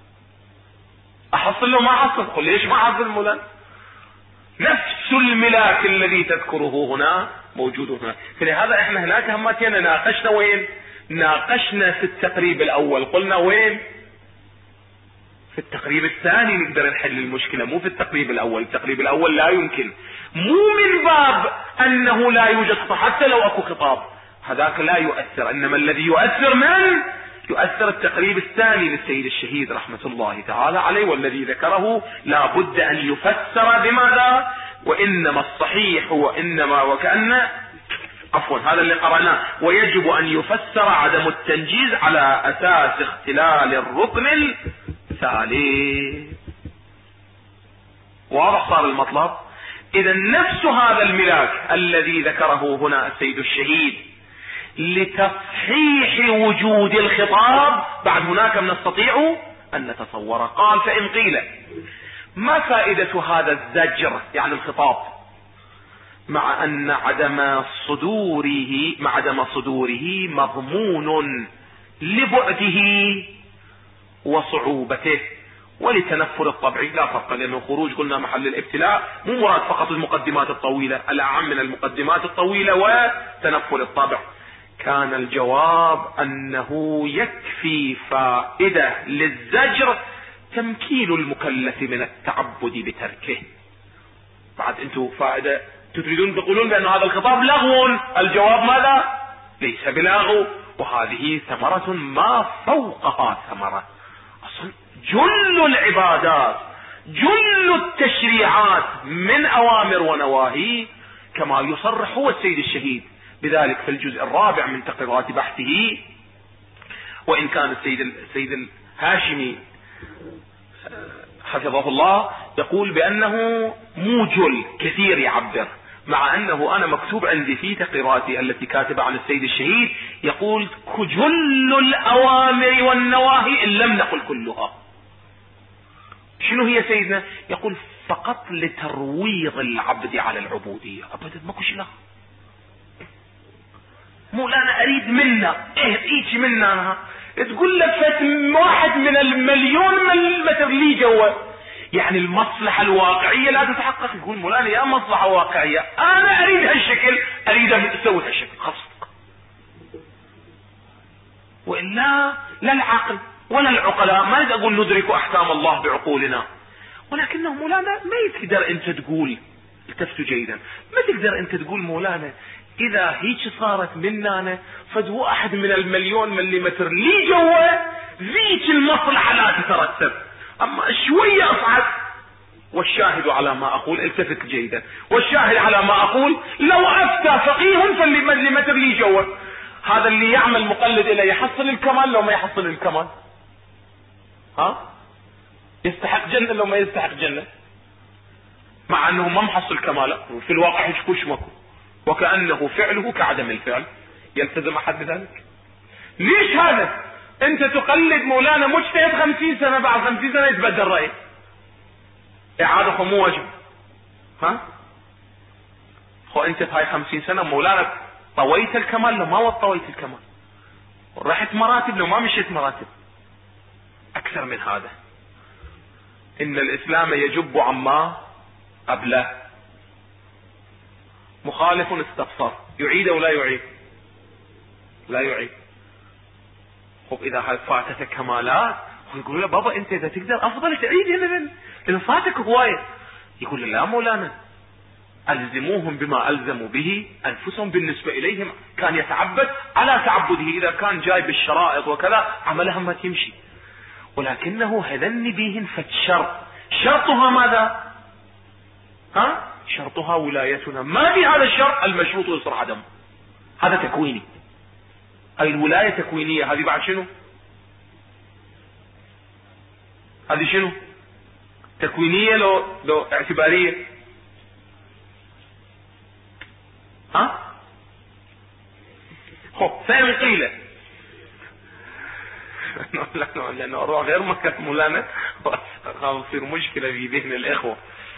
C: احصل لو ما احصل؟ قل ليش ما احصل مولانا؟ نفس الملاك الذي تذكره هنا موجود هنا. فلهذا احنا هناك همتين ناقشنا وين؟ ناقشنا في التقريب الاول، قلنا وين؟ في التقريب الثاني نقدر نحل المشكلة، مو في التقريب الاول. التقريب الاول لا يمكن، مو من باب انه لا يوجد خطاب، حتى لو اكو خطاب هذاك لا يؤثر، انما الذي يؤثر من؟ يؤثر التقريب الثاني للسيد الشهيد رحمة الله تعالى عليه، والذي ذكره لا بد ان يفسر بماذا؟ وانما الصحيح وانما وكأن عفوا هذا اللي قرأناه، ويجب ان يفسر عدم التنجيز على اساس اختلال الركن الثالث. واضح صار المطلب؟ اذا نفس هذا الملاك الذي ذكره هنا السيد الشهيد لتصحيح وجود الخطاب بعد هناك نستطيع ان نتصور. قال فان قيل ما فائدة هذا الزجر يعني الخطاب مع ان عدم صدوره مع عدم صدوره مضمون لبعده وصعوبته ولتنفر الطبع؟ لا فرق، لانه خروج قلنا محل الابتلاء مو مراد فقط المقدمات الطويلة، الاعم من المقدمات الطويلة وتنفر الطبع. كان الجواب انه يكفي فائدة للزجر تمكين المكلف من التعبد بتركه. بعد انتم فائدة تريدون تقولون بان هذا الخطاب لغو، الجواب ماذا؟ ليس بلاغو، وهذه ثمرة ما فوقها ثمرة. أصلا جل العبادات جل التشريعات من أوامر ونواهي، كما يصرح هو السيد الشهيد بذلك في الجزء الرابع من تقريرات بحثه. وإن كان السيد السيد الهاشمي حفظه الله يقول بأنه موجل كثير يعبر، مع أنه أنا مكتوب عندي في تقريراتي التي كاتبة عن السيد الشهيد يقول كجل الأوامر والنواهي إن لم نقل كلها. شنو هي سيدنا؟ يقول فقط لترويض العبد على العبودية، أبدا ما كش لا. مو لا أنا أريد منا إيه إيش منا أنا تقول لك واحد من المليون مليمتر لي جوا، يعني المصلحة الواقعية لا تتحقق. يقول مولانا يا مصلحة واقعية أنا أريد هالشكل، أريد أسوي هالشكل خلاص. وإلا لا العقل ولا العقلاء ما أريد أقول ندرك أحكام الله بعقولنا، ولكنه مولانا ما تقدر أنت تقول، التفتوا جيدا، ما تقدر أنت تقول مولانا إذا هيك صارت مننا فد واحد من المليون مليمتر لي جوا ذيك المصلحة لا تترتب. أما شوية أصعد، والشاهد على ما أقول، التفت جيدا، والشاهد على ما أقول لو أفتى فقيه فالمليمتر لي جوا، هذا اللي يعمل مقلد إليه يحصل الكمال لو ما يحصل الكمال؟ ها؟ يستحق جنة لو ما يستحق جنة؟ مع أنه ما محصل كماله، وفي الواقع يشكوش مكو، وكأنه فعله كعدم الفعل. يلتزم أحد بذلك؟ ليش هذا؟ أنت تقلد مولانا مجتهد خمسين سنة، بعد خمسين سنة يتبدل رأيه، إعادة مو واجب. ها؟ خو أنت في هاي خمسين سنة مولانا طويت الكمال لو ما طويت الكمال، ورحت مراتب لو ما مشيت مراتب. أكثر من هذا، إن الإسلام يجب عما قبله. مخالف استفسر يعيد ولا يعيد؟ لا يعيد. خب إذا فاتت كمالات ويقول له بابا أنت إذا تقدر أفضل تعيد هنا لأن فاتك هواية. يقول له لا مولانا ألزموهم بما ألزموا به أنفسهم، بالنسبة إليهم كان يتعبد على تعبده، إذا كان جاي بالشرائط وكذا عملها ما تمشي، ولكنه هذن بيهن فتشرط، شرطها ماذا؟ ها؟ شرطها ولايتنا، ما في هذا الشرط المشروط يصير عدم، هذا تكويني. الولاية تكوينية، هذه بعد شنو؟ هذه شنو؟ تكوينية لو لو اعتبارية؟ ها؟ خب فهم قيلة لأنه أروح غير مكة مولانا وصير مشكلة في ذهن الإخوة.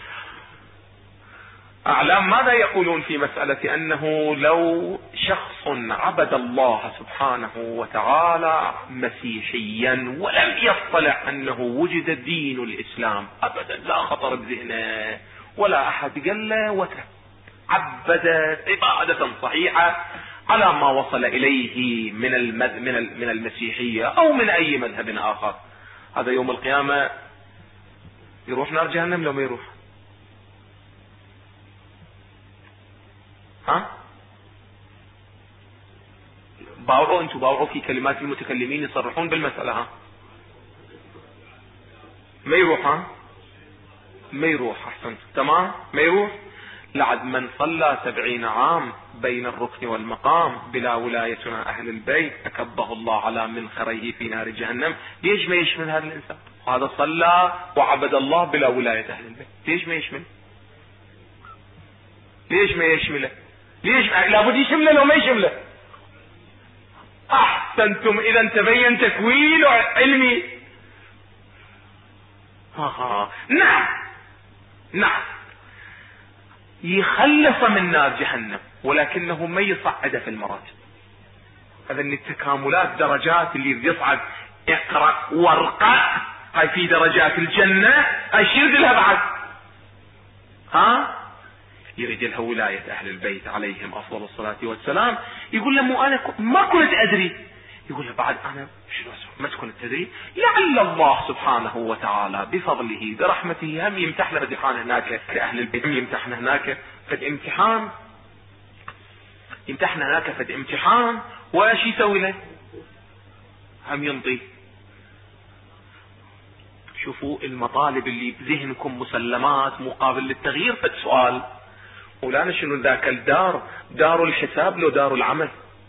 C: أعلام ماذا يقولون في مسألة أنه لو شخص عبد الله سبحانه وتعالى مسيحيا ولم يطلع أنه وجد دين الإسلام أبدا، لا خطر بذهنه ولا أحد قال له وتر، عبد عبادة صحيحة على ما وصل إليه من المذ... من ال... من المسيحية أو من أي مذهب آخر، هذا يوم القيامة يروح نار جهنم لو ما يروح؟ ها؟ باوعوا انتوا باوعوا في كلمات المتكلمين يصرحون بالمسألة. ها؟ ما يروح؟ ها؟ ما يروح. احسنت، تمام، ما يروح. لعد من صلى سبعين عام بين الركن والمقام بلا ولايتنا أهل البيت أكبه الله على منخريه في نار جهنم. ليش ما يشمل هذا الإنسان؟ هذا صلى وعبد الله بلا ولاية أهل البيت، ليش ما يشمل؟ ليش ما يشمله؟ ليش لابد يشمله لو ما يشمله؟ أحسنتم، إذا تبين تكوين علمي. ها نعم نعم، يخلص من نار جهنم ولكنه ما يصعد في المراتب. هذا من التكاملات، درجات اللي يصعد اقرأ وارقى، هاي في درجات الجنة أشير لها بعد. ها؟ يريد لها ولاية أهل البيت عليهم أفضل الصلاة والسلام. يقول له أنا ما كنت أدري، يقول له بعد أنا شنو ما كنت تدري، لعل الله سبحانه وتعالى بفضله برحمته هم يمتحنا امتحان هناك كأهل البيت، هم يمتحنا هناك فالامتحان يمتحن هناك فد امتحان وايش يسوي له؟ هم ينطي. شوفوا المطالب اللي بذهنكم مسلمات مقابل للتغيير فد سؤال. مولانا شنو ذاك الدار؟ دار الحساب لو دار العمل؟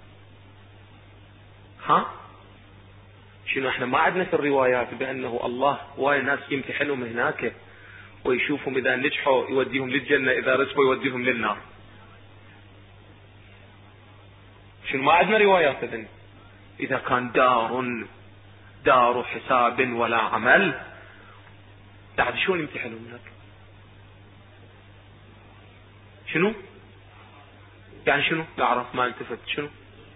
C: ها شنو احنا ما عندنا في الروايات بانه الله واي ناس يمتحنهم هناك ويشوفهم اذا نجحوا يوديهم للجنة، اذا رسبوا يوديهم للنار؟ شنو ما عندنا روايات اذن؟ اذا كان دار دار حساب ولا عمل بعد شلون يمتحنون هناك؟ شنو يعني؟ شنو لا اعرف ما التفت. شنو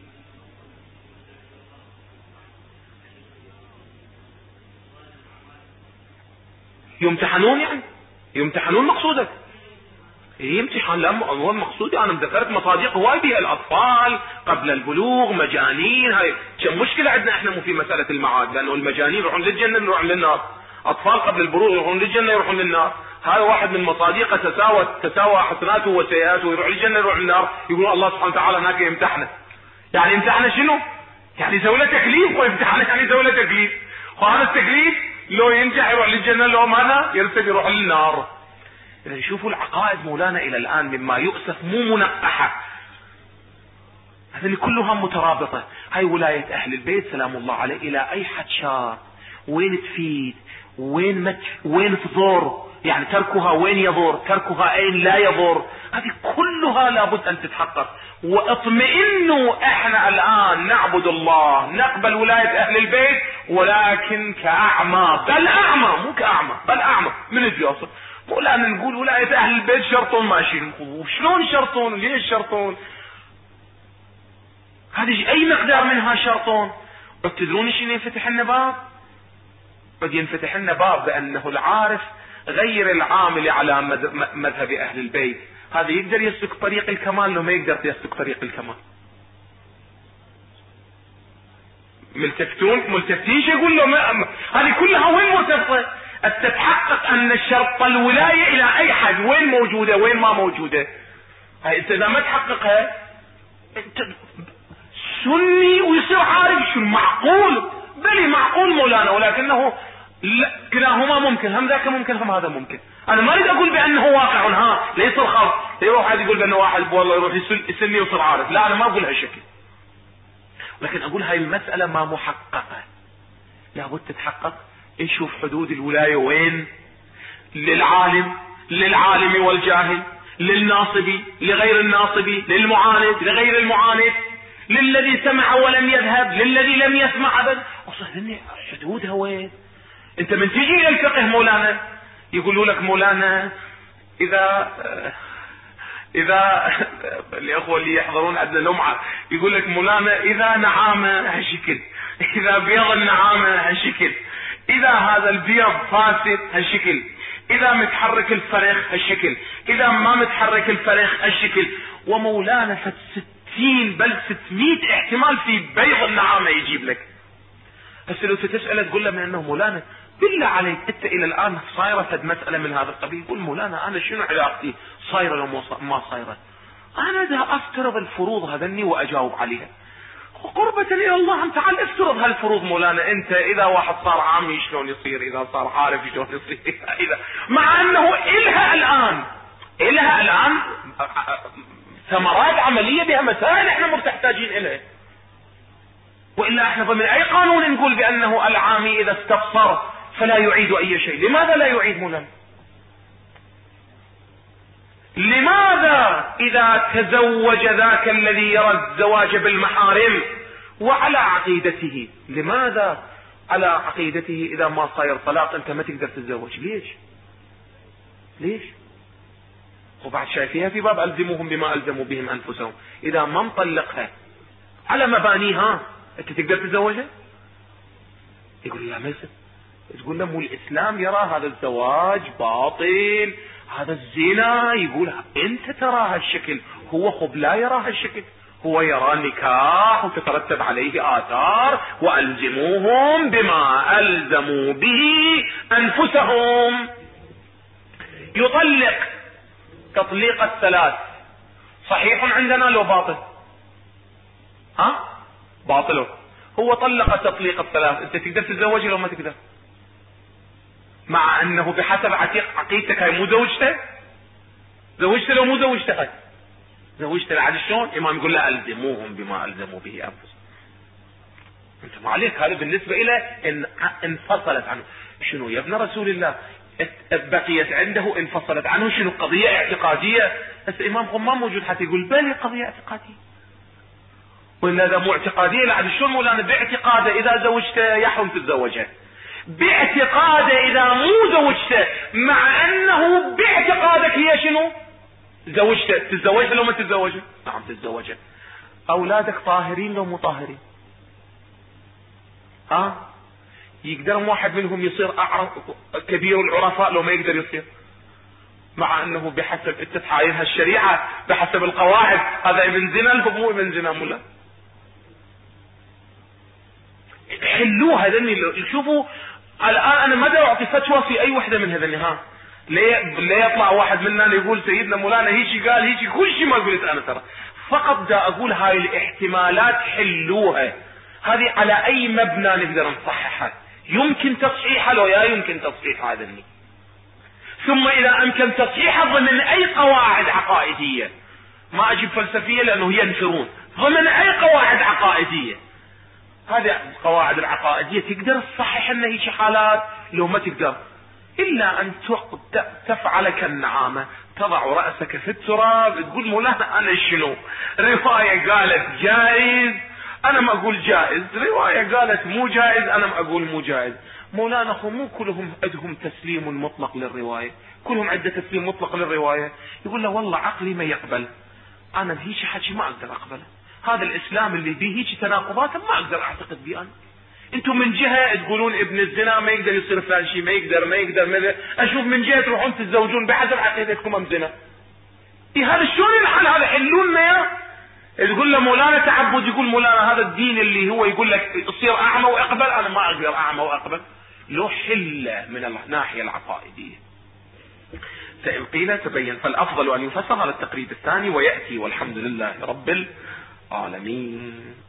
C: يمتحنون؟ يعني يمتحنون مقصودك؟ ايه امتحان. لا هو المقصود انا ذكرت مصادق هواي بها الاطفال قبل البلوغ، مجانين. هاي كم مشكله عندنا احنا مو في مساله المعاد، لانه المجانين يروحون للجنه يروحون للنار، اطفال قبل البلوغ يروحون للجنه يروحون للنار. هاي واحد من مصادقه تساوى تساوى حسناته وسيئاته، ويروح للجنه يروح للنار. يقول الله سبحانه وتعالى هناك يمتحنه. يعني يمتحنه شنو؟ يعني يسوي له تكليف ويمتحنه، يعني يسوي له تكليف. وهذا التكليف لو ينجح يروح للجنه، لو ماذا يرتد يروح للنار. إذا شوفوا العقائد مولانا إلى الآن مما يؤسف مو منقحة، هذه كلها مترابطة. هاي ولاية أهل البيت سلام الله عليه إلى أي حد شار، وين تفيد، وين مت وين تضر، يعني تركها وين يضر، تركها أين لا يضر، هذه كلها لابد أن تتحقق. واطمئنوا احنا الآن نعبد الله نقبل ولاية أهل البيت ولكن كأعمى، بل أعمى، مو كأعمى بل أعمى من الجاسر. مو لأن نقول ولاية أهل البيت شرطون ماشيين، وشلون شرطون؟ ليش شرطون؟ هذه أي مقدار منها شرطون. تدرون شنو ينفتح لنا باب؟ قد ينفتح لنا باب بأنه العارف غير العامل على مذهب أهل البيت هذا يقدر يسلك طريق الكمال، لو ما يقدر يسلك طريق الكمال. ملتفتون ملتفتين شو يقول له ما... هذه كلها وين مرتبطة؟ تتحقق ان الشرط الولاية الى اي حد وين موجودة وين ما موجودة. هاي انت اذا ما تحققها انت سني ويصير عارف شو معقول، بل معقول مولانا، ولكنه لا كلاهما ممكن، هم ذاك ممكن هم هذا ممكن. انا ما اريد اقول بانه واقع ها ليس الخلط يروح واحد يقول بانه واحد والله يروح يسني ويصير عارف، لا انا ما اقول هالشكل، لكن اقول هاي المسألة ما محققة لابد تتحقق. نشوف حدود الولاية وين، للعالم للعالم والجاهل، للناصبي لغير الناصبي، للمعاند لغير المعاند، للذي سمع ولم يذهب للذي لم يسمع ابدا. اصلا حدودها وين؟ انت من تجي الى الفقه مولانا يقولوا لك مولانا اذا اذا الاخوه اللي يحضرون عندنا لمعه يقول لك مولانا اذا نعامه هالشكل، اذا بيض النعامه هالشكل، اذا هذا البيض فاسد هالشكل، اذا متحرك الفرخ هالشكل، اذا ما متحرك الفرخ هالشكل. ومولانا فت ستين بل ستمائة احتمال في بيض النعامه يجيب لك. هسه لو تسأله تقول له من انه مولانا بالله عليك انت الى الان صايره فد مسألة من هذا القبيل، يقول مولانا انا شنو علاقتي صايره لو ما صايره؟ انا دا افترض الفروض هذني واجاوب عليها قربة الى الله. انت تعال افترض هالفروض مولانا. انت اذا واحد صار عامي شلون يصير، اذا صار عارف شلون يصير، اذا مع انه الها الان الها الان ثمرات عملية بها مسائل احنا مرتحتاجين الها. وإلا احنا من اي قانون نقول بانه العامي اذا استبصر فلا يعيد اي شيء؟ لماذا لا يعيد مولانا؟ لماذا اذا تزوج ذاك الذي يرى الزواج بالمحارم وعلى عقيدته، لماذا على عقيدته اذا ما صاير طلاق انت ما تقدر تتزوج؟ ليش ليش؟ وبعد شايفيها في باب الزموهم بما الزموا بهم انفسهم، اذا ما مطلقها على مبانيها انت تقدر تتزوجها؟ يقول لا ما يصير. تقول له مو الاسلام يرى هذا الزواج باطل، هذا الزنا، يقول انت ترى هالشكل، هو خب لا يرى هالشكل، هو يرى النكاح وتترتب عليه آثار والزموهم بما الزموا به انفسهم. يطلق تطليق الثلاث صحيح عندنا لو باطل؟ ها باطله. هو طلق تطليق الثلاث، انت تقدر تتزوجه لو ما تقدر؟ مع انه بحسب عتيق عقيدتك هاي مو زوجته، زوجته لو مو زوجته هاي زوجته العاد شلون؟ امام يقول لا الزموهم بما الزموا به انفسهم. انت ما عليك، هذا بالنسبه الى ان انفصلت عنه. شنو يا ابن رسول الله بقيت عنده انفصلت عنه؟ شنو قضيه اعتقاديه؟ بس امام قمام موجود حتى يقول بل قضيه اعتقاديه، ولا اذا مو اعتقاديه لا شلون مولانا باعتقاده اذا زوجته يحرم تتزوجه، باعتقاده اذا مو زوجته، مع انه باعتقادك هي شنو؟ زوجته. تتزوجها لو ما تتزوجها؟ نعم تتزوجها. اولادك طاهرين لو مو طاهرين؟ ها يقدر واحد منهم يصير اعرف كبير العرفاء لو ما يقدر يصير؟ مع انه بحسب انت تحايلها الشريعه بحسب القواعد هذا ابن زنا لو مو ابن زنا مولا. حلوها هذني. شوفوا الان انا ما اعطي فتوى في اي وحده من هذني. ها ليه ليه يطلع واحد منا يقول سيدنا مولانا هيك قال هيك، كل شيء ما قلت انا ترى، فقط دا اقول هاي الاحتمالات حلوها. هذه على اي مبنى نقدر نصححها؟ يمكن تصحيحها لو يا يمكن تصحيح هذا. ثم اذا امكن تصحيحها ضمن اي قواعد عقائديه، ما اجيب فلسفيه لانه ينفرون، ضمن اي قواعد عقائديه. هذه القواعد العقائديه تقدر تصحح ان هيك حالات لو ما تقدر، الا ان تفعل كالنعامه تضع راسك في التراب تقول مولانا انا شنو؟ روايه قالت جائز انا ما اقول جائز، روايه قالت مو جائز انا ما اقول مو جائز. مولانا خو مو كلهم عندهم تسليم مطلق للروايه، كلهم عنده تسليم مطلق للروايه. يقول له والله عقلي ما يقبل، انا بهيك حكي ما اقدر اقبله، هذا الاسلام اللي به هيك تناقضات ما اقدر اعتقد به انا. انتم من جهه تقولون ابن الزنا ما يقدر يصير فلان شيء، ما يقدر ما يقدر ما اشوف من جهه تروحون تتزوجون بحسب عقيدتكم ام زنا. إيه هذا شلون الحل؟ هذا حلون لنا يا تقول له مولانا تعبد، يقول مولانا هذا الدين اللي هو يقول لك تصير اعمى واقبل، انا ما اقدر اعمى واقبل. له حله من الناحيه العقائديه. فإن قيل تبين فالافضل ان يفسر على التقريب الثاني وياتي والحمد لله رب العالمين.